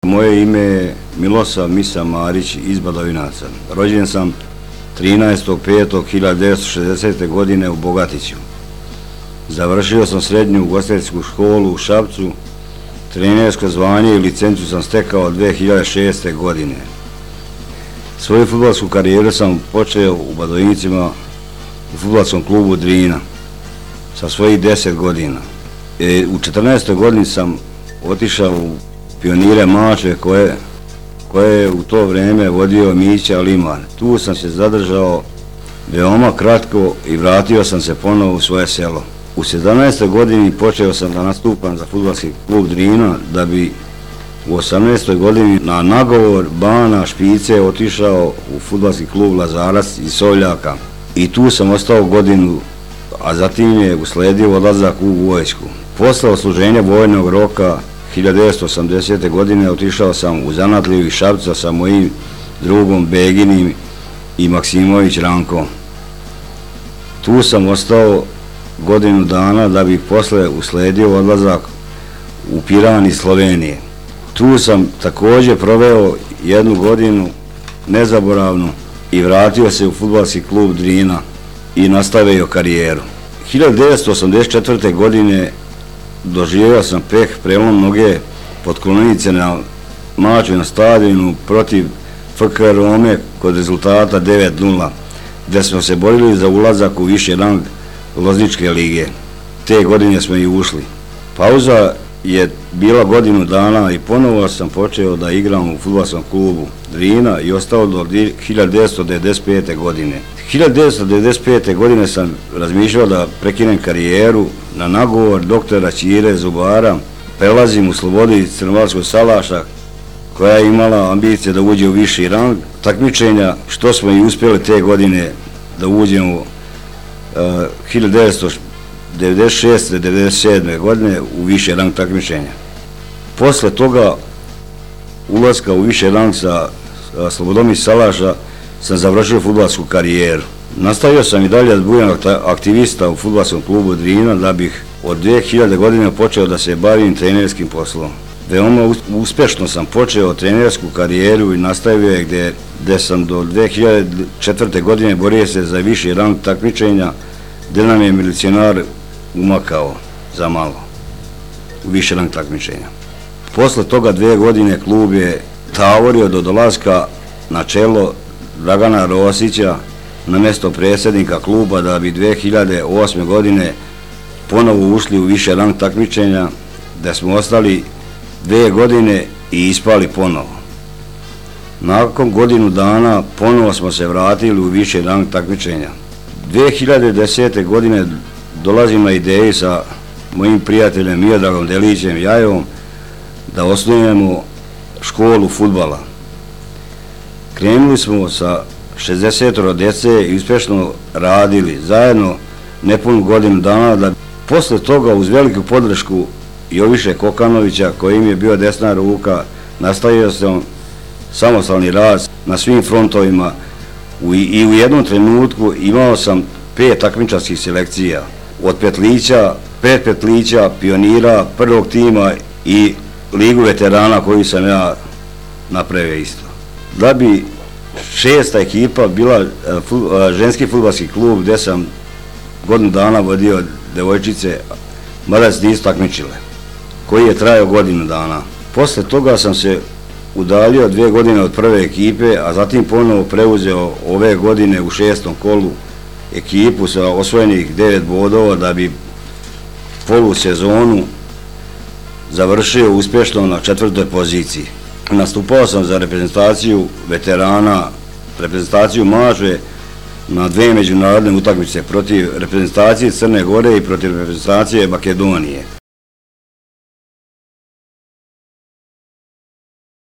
Moje ime je Milosav Misa Marić iz Badovinaca. Rođen sam 13.5.1960. godine u Bogatiću. Završio sam srednju ugostiteljsku školu u Šapcu. Trenersko zvanje i licencu sam stekao 2006. godine. Svoju fudbalsku karijeru sam počeo u Badovincima u fudbalskom klubu Drina sa svojih 10 godina. U 14. godini sam otišao u Pionire Mačve koje je u to vrijeme vodio Mića Liman. Tu sam se zadržao veoma kratko i vratio sam se ponovo u svoje selo. U 17. godini počeo sam da nastupam za fudbalski klub Drina, da bi u 18. godini na nagovor Bana Špice otišao u fudbalski klub Lazarac iz Sovljaka. I tu sam ostao godinu, a zatim je usledio odlazak u vojsku. Posle odsluženja vojnog roka 1980. godine otišao sam u zanatliju iz Šapca sa mojim drugom Beginim i Maksimović Rankom. Tu sam ostao godinu dana da bi posle usledio odlazak u Piran iz Slovenije. Tu sam također proveo jednu godinu nezaboravnu i vratio se u fudbalski klub Drina i nastavio karijeru. 1984. godine doživio sam peh, prelom noge pod Kolonice na Mačvinom stadionu protiv FK Rome kod rezultata 9:0, gdje smo se borili za ulazak u viši rang Lozničke lige. Te godine smo i ušli. Pauza je bila godinu dana i ponovo sam počeo da igram u fudbalskom klubu Drina i ostao do 1995. godine. 1995. godine sam razmišljao da prekinem karijeru. Na nagovor doktora Ćire Zubara prelazim u Slobodi Crnovarskog Salaša, koja je imala ambicije da uđe u viši rang takmičenja, što smo i uspjeli te godine da uđemo 1996. 1997. godine u viši rang takmičenja. Posle toga ulaska u viši rang sa Slobodom iz Salaša sam završio fudbalsku karijeru. Nastavio sam i dalje da budem aktivista u fudbalskom klubu Drina, da bih od 2000. godine počeo da se bavim trenerskim poslom. Veoma uspješno sam počeo trenersku karijeru i nastavio je gdje sam do 2004. godine borio se za viši rang takmičenja, gdje nam je milicionar umakao za malo u viši rang takmičenja. Posle toga 2 godine klub je tavorio do dolaska na čelo Dragana Rosića na mjesto predsjednika kluba, da bi 2008. godine ponovo ušli u viši rang takmičenja, da smo ostali 2 godine i ispali ponovo. Nakon godinu dana ponovo smo se vratili u viši rang takmičenja. 2010. godine dolazim na ideju sa mojim prijateljem Miodragom Delićem Jajevom da osnujemo školu fudbala. Krenuli smo sa 60 djece i uspješno radili zajedno nepunu godinu dana, da posle toga uz veliku podršku Joviše Kokanovića, kojim je bio desna ruka, nastavio sam samostalni rad na svim frontovima i u jednom trenutku imao sam 5 takmičarskih selekcija, od petlića, 5 petlića, pionira, prvog tima i ligu veterana koju sam ja napravio isto. Da bi 6. ekipa bila ženski fudbalski klub, gdje sam godinu dana vodio devojčice, mada se nisu takmičile, koji je trajao godinu dana. Posle toga sam se udaljio 2 godine od prve ekipe, a zatim ponovo preuzeo ove godine u 6. kolu ekipu sa osvojenih 9 bodova, da bi polusezonu završio uspješno na 4. poziciji. Nastupao sam za reprezentaciju veterana, reprezentaciju Mačve na 2 međunarodne utakmice protiv reprezentacije Crne Gore i protiv reprezentacije Makedonije.